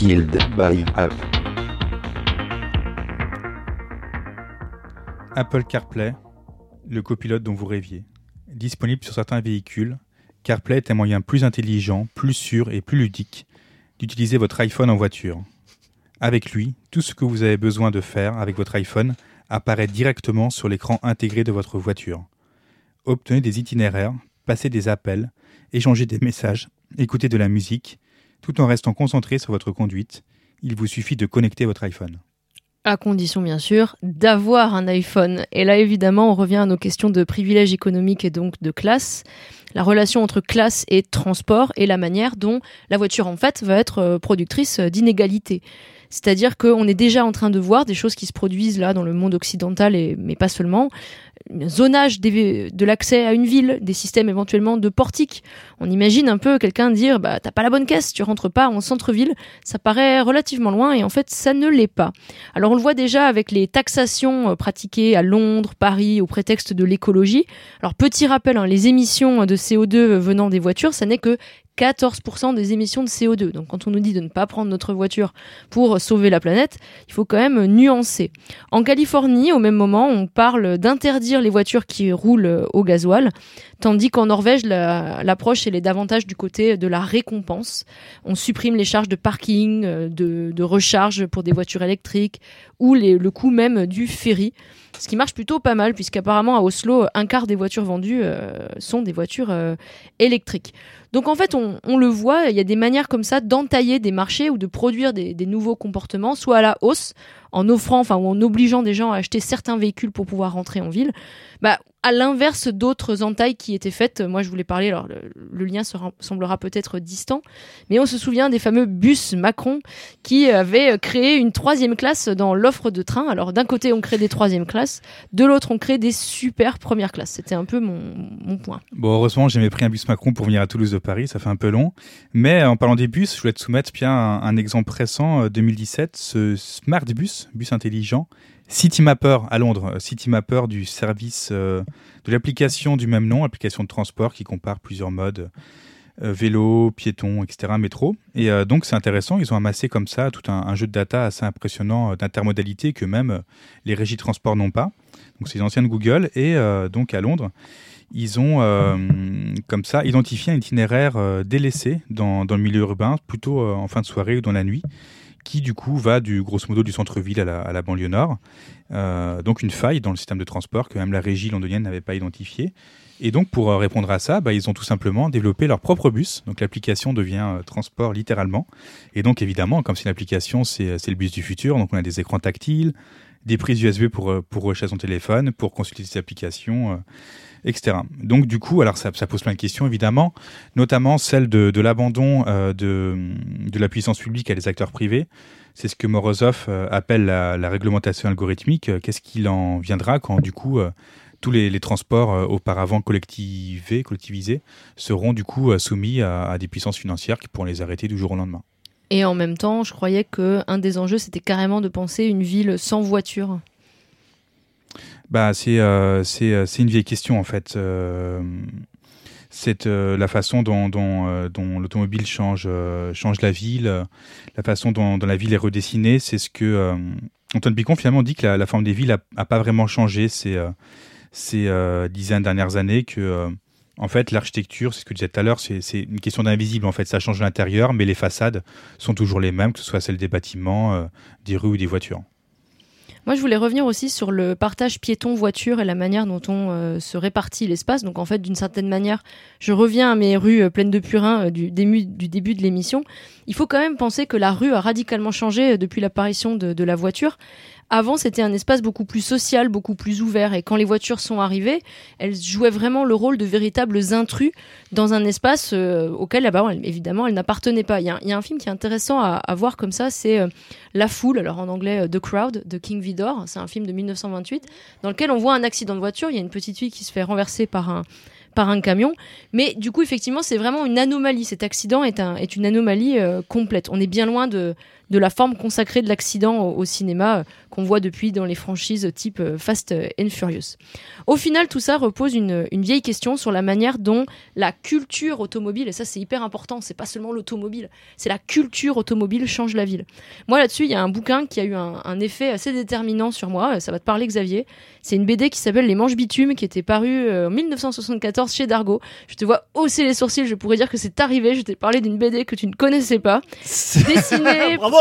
Killed by App. Apple CarPlay, le copilote dont vous rêviez. Disponible sur certains véhicules, CarPlay est un moyen plus intelligent, plus sûr et plus ludique d'utiliser votre iPhone en voiture. Avec lui, tout ce que vous avez besoin de faire avec votre iPhone apparaît directement sur l'écran intégré de votre voiture. Obtenez des itinéraires, passez des appels, échangez des messages, écoutez de la musique, tout en restant concentré sur votre conduite. Il vous suffit de connecter votre iPhone. À condition, bien sûr, d'avoir un iPhone. Et là, évidemment, on revient à nos questions de privilèges économiques et donc de classe. La relation entre classe et transport et la manière dont la voiture, en fait, va être productrice d'inégalités. C'est-à-dire qu'on est déjà en train de voir des choses qui se produisent là dans le monde occidental, mais pas seulement. Zonage de l'accès à une ville, des systèmes éventuellement de portiques. On imagine un peu quelqu'un dire « t'as pas la bonne caisse, tu rentres pas en centre-ville ». Ça paraît relativement loin et en fait ça ne l'est pas. Alors on le voit déjà avec les taxations pratiquées à Londres, Paris au prétexte de l'écologie. Alors petit rappel, les émissions de CO2 venant des voitures, ça n'est que 14% des émissions de CO2. Donc quand on nous dit de ne pas prendre notre voiture pour sauver la planète, il faut quand même nuancer. En Californie, au même moment, on parle d'interdire les voitures qui roulent au gasoil, tandis qu'en Norvège, l'approche elle est davantage du côté de la récompense. On supprime les charges de parking, de recharge pour des voitures électriques ou le coût même du ferry. Ce qui marche plutôt pas mal, puisqu'apparemment à Oslo, un quart des voitures vendues sont des voitures électriques. Donc en fait, on le voit, il y a des manières comme ça d'entailler des marchés ou de produire des nouveaux comportements, soit à la hausse, en offrant, ou en obligeant des gens à acheter certains véhicules pour pouvoir rentrer en ville, à l'inverse d'autres entailles qui étaient faites. Moi, je voulais parler, alors le lien semblera peut-être distant, mais on se souvient des fameux bus Macron qui avaient créé une 3e classe dans l'offre de train. Alors d'un côté, on crée des 3e classes, de l'autre, on crée des super premières classes. C'était un peu mon point. Bon, heureusement, j'ai pris un bus Macron pour venir à Toulouse de Paris, ça fait un peu long. Mais en parlant des bus, je voulais te soumettre bien un exemple récent, 2017, ce Smart Bus intelligent, Citymapper à Londres, Citymapper du service de l'application du même nom, application de transport qui compare plusieurs modes, vélo, piéton, etc., métro. Et donc c'est intéressant, ils ont amassé comme ça tout un jeu de data assez impressionnant d'intermodalité que même les régies de transport n'ont pas. Donc c'est les anciennes Google et donc à Londres, ils ont comme ça identifié un itinéraire délaissé dans le milieu urbain, plutôt en fin de soirée ou dans la nuit, qui du coup va grosso modo du centre-ville à la banlieue nord. Donc une faille dans le système de transport que même la régie londonienne n'avait pas identifiée. Et donc pour répondre à ça, ils ont tout simplement développé leur propre bus. Donc l'application devient transport littéralement. Et donc évidemment, comme c'est une application, c'est le bus du futur. Donc on a des écrans tactiles, des prises USB pour recharger son téléphone, pour consulter ses applications, etc. Donc du coup, alors ça pose plein de questions évidemment, notamment celle de l'abandon de la puissance publique à des acteurs privés. C'est ce que Morozov appelle la réglementation algorithmique. Qu'est-ce qu'il en viendra quand du coup tous les transports auparavant collectivisés seront du coup soumis à des puissances financières qui pourront les arrêter du jour au lendemain. Et en même temps, je croyais qu'un des enjeux, c'était carrément de penser une ville sans voiture. C'est une vieille question en fait. C'est la façon dont l'automobile change la ville, la façon dont la ville est redessinée. C'est ce que Antoine Picon finalement dit que la forme des villes a pas vraiment changé ces dizaines dernières années, que en fait l'architecture, c'est ce que je disais tout à l'heure, c'est une question d'invisible en fait. Ça change de l'intérieur, mais les façades sont toujours les mêmes, que ce soit celles des bâtiments, des rues ou des voitures. Moi, je voulais revenir aussi sur le partage piéton-voiture et la manière dont on se répartit l'espace. Donc, en fait, d'une certaine manière, je reviens à mes rues pleines de purins du début de l'émission. Il faut quand même penser que la rue a radicalement changé depuis l'apparition de la voiture. Avant, c'était un espace beaucoup plus social, beaucoup plus ouvert. Et quand les voitures sont arrivées, elles jouaient vraiment le rôle de véritables intrus dans un espace auquel, évidemment, elles n'appartenaient pas. Il y a un film qui est intéressant à voir comme ça, c'est La Foule, alors en anglais The Crowd, de King Vidor. C'est un film de 1928, dans lequel on voit un accident de voiture. Il y a une petite fille qui se fait renverser par par un camion. Mais du coup, effectivement, c'est vraiment une anomalie. Cet accident est une anomalie complète. On est bien loin de la forme consacrée de l'accident au cinéma qu'on voit depuis dans les franchises type Fast and Furious. Au final, tout ça repose une vieille question sur la manière dont la culture automobile, et ça c'est hyper important, c'est pas seulement l'automobile, c'est la culture automobile change la ville. Moi là-dessus, il y a un bouquin qui a eu un effet assez déterminant sur moi, ça va te parler Xavier, c'est une BD qui s'appelle Les Manches Bitume, qui était parue en 1974 chez Dargaud. Je te vois hausser les sourcils, je pourrais dire que c'est arrivé, je t'ai parlé d'une BD que tu ne connaissais pas, dessinée... Bravo.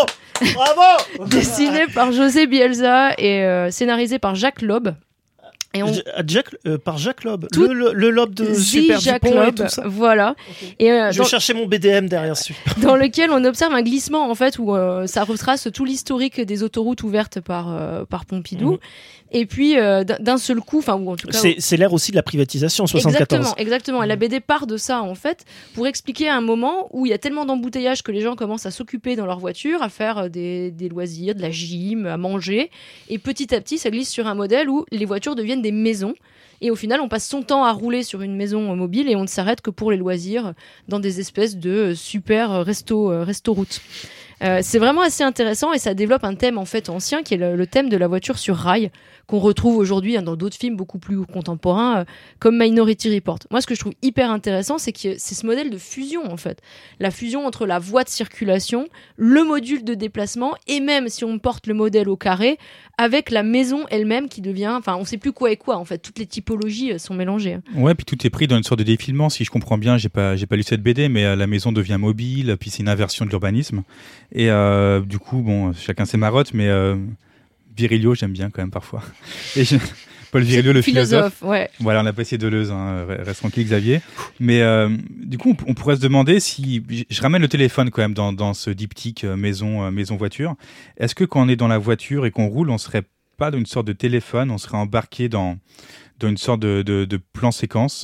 Dessiné par José Bielsa et scénarisé par Jacques Loeb. Et par Jacques Loeb, le Loeb de Super Jacques Dupont Loeb, et tout ça. voilà. Okay. Et je vais chercher mon BDM derrière celui. Dans lequel on observe un glissement en fait où ça retrace tout l'historique des autoroutes ouvertes par Pompidou. Et puis d'un seul coup, enfin ou en tout cas, c'est l'ère aussi de la privatisation, 74. Exactement. Et la BD part de ça en fait pour expliquer un moment où il y a tellement d'embouteillages que les gens commencent à s'occuper dans leur voiture, à faire des loisirs, de la gym, à manger. Et petit à petit, ça glisse sur un modèle où les voitures deviennent des maisons. Et au final, on passe son temps à rouler sur une maison mobile et on ne s'arrête que pour les loisirs dans des espèces de super resto-routes. C'est vraiment assez intéressant et ça développe un thème en fait ancien qui est le thème de la voiture sur rail qu'on retrouve aujourd'hui dans d'autres films beaucoup plus contemporains comme Minority Report. Moi, ce que je trouve hyper intéressant, c'est que c'est ce modèle de fusion en fait. La fusion entre la voie de circulation, le module de déplacement et même si on porte le modèle au carré avec la maison elle-même qui devient... Enfin, on sait plus quoi est quoi en fait. Toutes les typologies sont mélangées. Ouais, puis tout est pris dans une sorte de défilement. Si je comprends bien, j'ai pas lu cette BD, mais la maison devient mobile, puis c'est une inversion de l'urbanisme. Et du coup, bon, chacun ses marottes, mais Virilio, j'aime bien quand même parfois. Et Paul Virilio, le philosophe. Ouais. Voilà, on a passé Deleuze, hein, reste tranquille Xavier. Mais du coup, on pourrait se demander si... Je ramène le téléphone quand même dans ce diptyque maison-voiture. Est-ce que quand on est dans la voiture et qu'on roule, on serait pas dans une sorte de téléphone, on serait embarqué dans une sorte de plan-séquence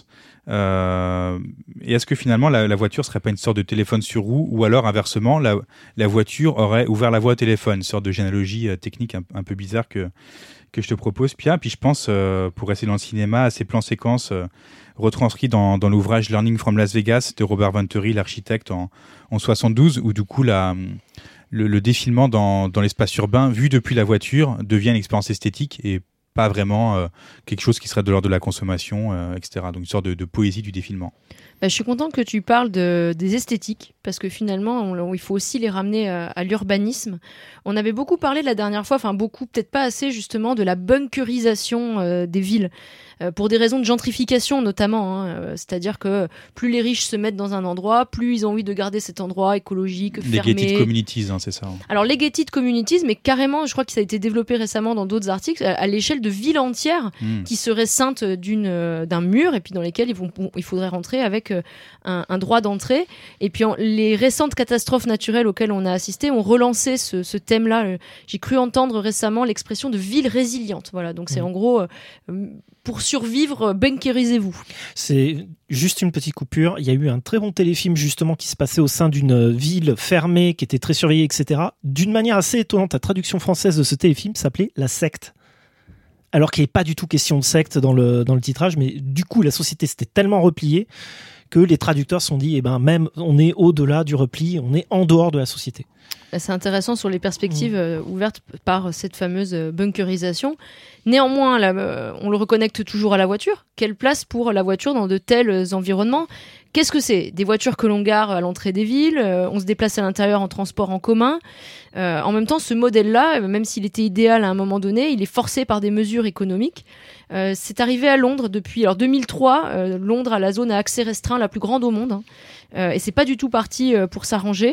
et est-ce que finalement la voiture serait pas une sorte de téléphone sur roue ou alors inversement la voiture aurait ouvert la voie au téléphone, une sorte de généalogie technique un peu bizarre que je te propose Pia. Puis je pense pour rester dans le cinéma à ces plans séquences retranscrits dans l'ouvrage Learning from Las Vegas de Robert Venturi, l'architecte en 72, où du coup le défilement dans l'espace urbain vu depuis la voiture devient une expérience esthétique et pas vraiment quelque chose qui serait de l'ordre de la consommation, etc. Donc une sorte de poésie du défilement. Je suis contente que tu parles des esthétiques, parce que finalement, il faut aussi les ramener à l'urbanisme. On avait beaucoup parlé la dernière fois, enfin beaucoup, peut-être pas assez justement, de la bunkerisation des villes. Pour des raisons de gentrification notamment, c'est-à-dire que plus les riches se mettent dans un endroit, plus ils ont envie de garder cet endroit écologique, fermé. Les gated communities, c'est ça. Alors les gated communities, mais carrément, je crois que ça a été développé récemment dans d'autres articles, à l'échelle de villes entières qui seraient ceintes d'un mur et puis dans lesquelles il faudrait rentrer avec un droit d'entrée. Et puis les récentes catastrophes naturelles auxquelles on a assisté ont relancé ce thème-là. J'ai cru entendre récemment l'expression de ville résiliente. Voilà, donc c'est en gros... pour survivre, bunkerisez-vous. C'est juste une petite coupure. Il y a eu un très bon téléfilm justement qui se passait au sein d'une ville fermée, qui était très surveillée, etc. D'une manière assez étonnante, la traduction française de ce téléfilm s'appelait La Secte. Alors qu'il n'est pas du tout question de secte dans le titrage, mais du coup la société s'était tellement repliée que les traducteurs se sont dit, même on est au-delà du repli, on est en dehors de la société. C'est intéressant sur les perspectives ouvertes par cette fameuse bunkerisation. Néanmoins, on le reconnecte toujours à la voiture. Quelle place pour la voiture dans de tels environnements ? Qu'est-ce que c'est ? Des voitures que l'on gare à l'entrée des villes, on se déplace à l'intérieur en transport en commun. En même temps, ce modèle-là, même s'il était idéal à un moment donné, il est forcé par des mesures économiques. C'est arrivé à Londres depuis 2003. Londres a la zone à accès restreint la plus grande au monde. Et c'est pas du tout parti pour s'arranger.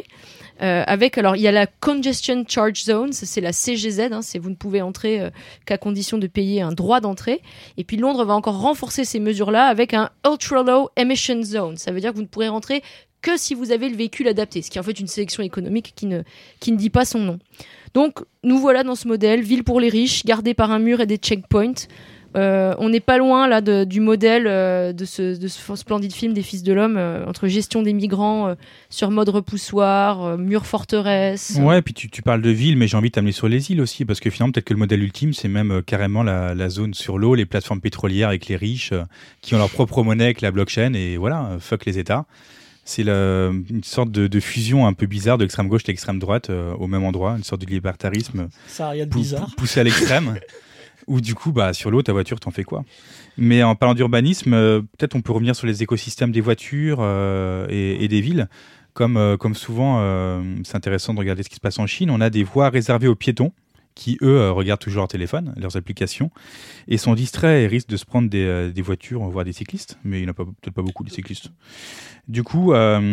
Il y a la Congestion Charge Zone, c'est la CGZ, c'est vous ne pouvez entrer qu'à condition de payer un droit d'entrée. Et puis Londres va encore renforcer ces mesures-là avec un Ultra Low Emission Zone. Ça veut dire que vous ne pourrez rentrer que si vous avez le véhicule adapté, ce qui est en fait une sélection économique qui ne dit pas son nom. Donc nous voilà dans ce modèle, ville pour les riches, gardée par un mur et des checkpoints, On n'est pas loin là du modèle de ce splendide film des Fils de l'Homme, entre gestion des migrants sur mode repoussoir, mur forteresse. Ouais, puis tu parles de ville, mais j'ai envie de t'amener sur les îles aussi, parce que finalement, peut-être que le modèle ultime, c'est même carrément la zone sur l'eau, les plateformes pétrolières avec les riches qui ont leur propre monnaie avec la blockchain, et voilà, fuck les États. C'est une sorte de fusion un peu bizarre de l'extrême gauche et l'extrême droite au même endroit, une sorte de libertarisme Ça a rien de bizarre. poussé à l'extrême. Ou du coup, sur l'eau, ta voiture, t'en fais quoi? Mais en parlant d'urbanisme, peut-être on peut revenir sur les écosystèmes des voitures et des villes. Comme souvent, c'est intéressant de regarder ce qui se passe en Chine. On a des voies réservées aux piétons qui, eux, regardent toujours leur téléphone, leurs applications, et sont distraits et risquent de se prendre des voitures, voire des cyclistes. Mais il n'y en a peut-être pas beaucoup, des cyclistes. Du coup,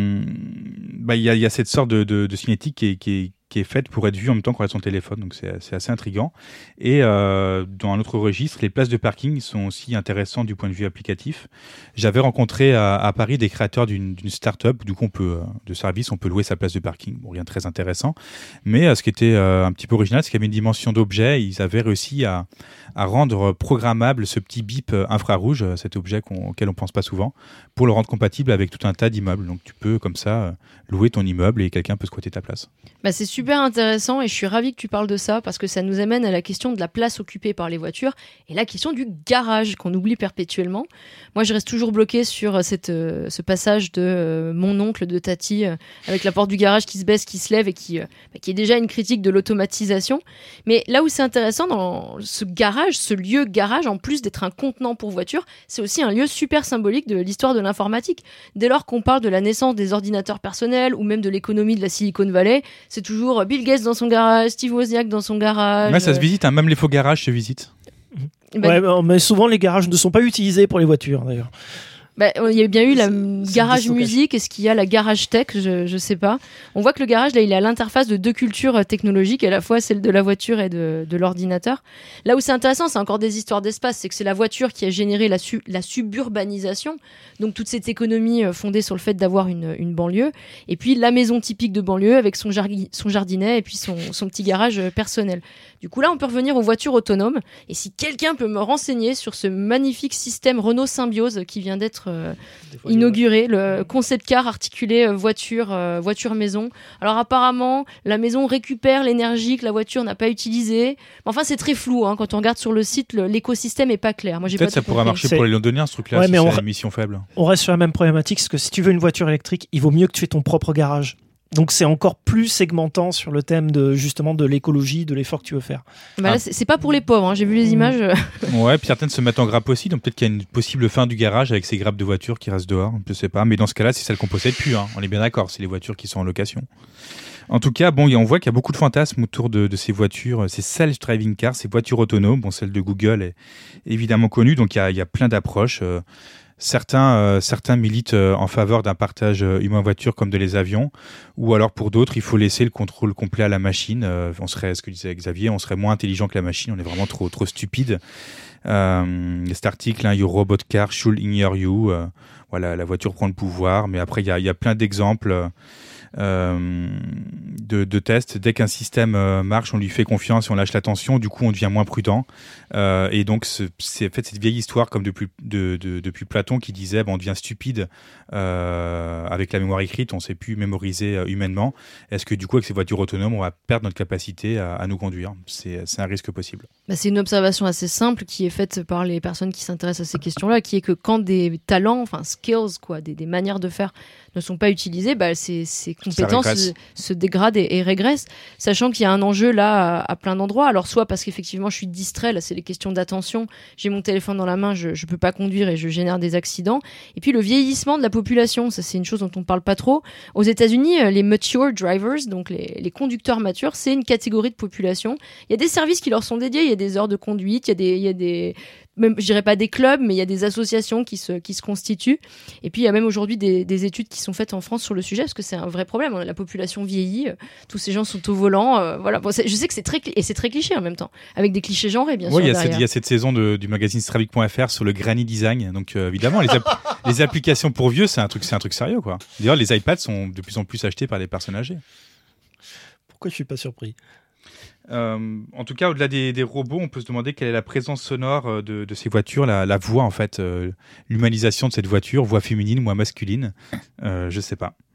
il y a cette sorte de cinétique qui est faite pour être vue en même temps qu'on a son téléphone. Donc c'est assez intriguant. Et dans un autre registre, les places de parking sont aussi intéressantes du point de vue applicatif. J'avais rencontré à Paris des créateurs d'une start-up. Du coup, de service, on peut louer sa place de parking. Bon, rien de très intéressant. Mais ce qui était un petit peu original, c'est qu'il y avait une dimension d'objet. Ils avaient réussi à rendre programmable ce petit bip infrarouge, cet objet auquel on pense pas souvent, pour le rendre compatible avec tout un tas d'immeubles. Donc tu peux comme ça louer ton immeuble et quelqu'un peut squatter ta place. C'est super intéressant et je suis ravie que tu parles de ça parce que ça nous amène à la question de la place occupée par les voitures et la question du garage qu'on oublie perpétuellement. Moi, je reste toujours bloquée sur ce passage de mon oncle, de Tati, avec la porte du garage qui se baisse, qui se lève et qui est déjà une critique de l'automatisation. Mais là où c'est intéressant dans ce garage, ce lieu garage, en plus d'être un contenant pour voiture, c'est aussi un lieu super symbolique de l'histoire de l'informatique. Dès lors qu'on parle de la naissance des ordinateurs personnels ou même de l'économie de la Silicon Valley, c'est toujours Bill Gates dans son garage, Steve Wozniak dans son garage. Ouais, ça se visite, même les faux garages se visitent. Mais souvent les garages ne sont pas utilisés pour les voitures d'ailleurs. Il y a bien eu la garage musique, est-ce qu'il y a la garage tech, je sais pas. On voit que le garage, là, il est à l'interface de deux cultures technologiques, à la fois celle de la voiture et de l'ordinateur. Là où c'est intéressant, c'est encore des histoires d'espace, c'est que c'est la voiture qui a généré la suburbanisation, donc toute cette économie fondée sur le fait d'avoir une banlieue, et puis la maison typique de banlieue avec son jardinet et puis son petit garage personnel. Du coup, là, on peut revenir aux voitures autonomes, et si quelqu'un peut me renseigner sur ce magnifique système Renault Symbiose qui vient d'être inauguré, le concept car articulé voiture maison. Alors apparemment la maison récupère l'énergie que la voiture n'a pas utilisée. Enfin c'est très flou quand on regarde sur le site, l'écosystème est pas clair. Moi j'ai peut-être pas ça pourrait marcher pour les Londoniens ce truc-là, si c'est émission faible. On reste sur la même problématique, parce que si tu veux une voiture électrique, il vaut mieux que tu aies ton propre garage. Donc c'est encore plus segmentant sur le thème de l'écologie, de l'effort que tu veux faire. Là, c'est pas pour les pauvres, j'ai vu les images. Ouais, puis certaines se mettent en grappe aussi, donc peut-être qu'il y a une possible fin du garage avec ces grappes de voitures qui restent dehors, je sais pas. Mais dans ce cas-là, c'est celle qu'on possède plus, on est bien d'accord, c'est les voitures qui sont en location. En tout cas, on voit qu'il y a beaucoup de fantasmes autour de ces voitures, ces self-driving cars, ces voitures autonomes. Celle de Google est évidemment connue, donc il y a plein d'approches. Certains militent en faveur d'un partage humain-voiture comme de les avions, ou alors pour d'autres, il faut laisser le contrôle complet à la machine. Ce que disait Xavier, on serait moins intelligent que la machine, on est vraiment trop stupide. Cet article, Your Robot Car Should Ignore You, la voiture prend le pouvoir, mais après il y a plein d'exemples de tests. Dès qu'un système marche, on lui fait confiance et on lâche l'attention, du coup on devient moins prudent, et donc c'est en fait cette vieille histoire comme depuis Platon qui disait on devient stupide avec la mémoire écrite, on ne sait plus mémoriser humainement. Est-ce que du coup avec ces voitures autonomes on va perdre notre capacité à nous conduire? C'est un risque possible. C'est une observation assez simple qui est faite par les personnes qui s'intéressent à ces questions-là, qui est que quand des talents, skills, des manières de faire ne sont pas utilisées, ces compétences se dégradent et régressent, sachant qu'il y a un enjeu là à plein d'endroits. Alors soit parce qu'effectivement je suis distrait, là c'est les questions d'attention, j'ai mon téléphone dans la main, je peux pas conduire et je génère des accidents. Et puis le vieillissement de la population, ça c'est une chose dont on parle pas trop. Aux États-Unis, les mature drivers, donc les conducteurs matures, c'est une catégorie de population. Il y a des services qui leur sont dédiés, il y a des heures de conduite, il y a des même, je dirais pas des clubs, mais il y a des associations qui se constituent. Et puis il y a même aujourd'hui des études qui sont faites en France sur le sujet, parce que c'est un vrai problème. La population vieillit, tous ces gens sont au volant. Je sais que c'est très cliché en même temps, avec des clichés genrés bien sûr. Il y a cette saison du magazine Stravik.fr sur le granny design. Donc évidemment, les applications pour vieux, c'est un truc sérieux quoi. D'ailleurs, les iPads sont de plus en plus achetés par les personnes âgées. Pourquoi je suis pas surpris? En tout cas, au-delà des robots, on peut se demander quelle est la présence sonore de ces voitures, la voix en fait, l'humanisation de cette voix féminine ou masculine, je sais pas.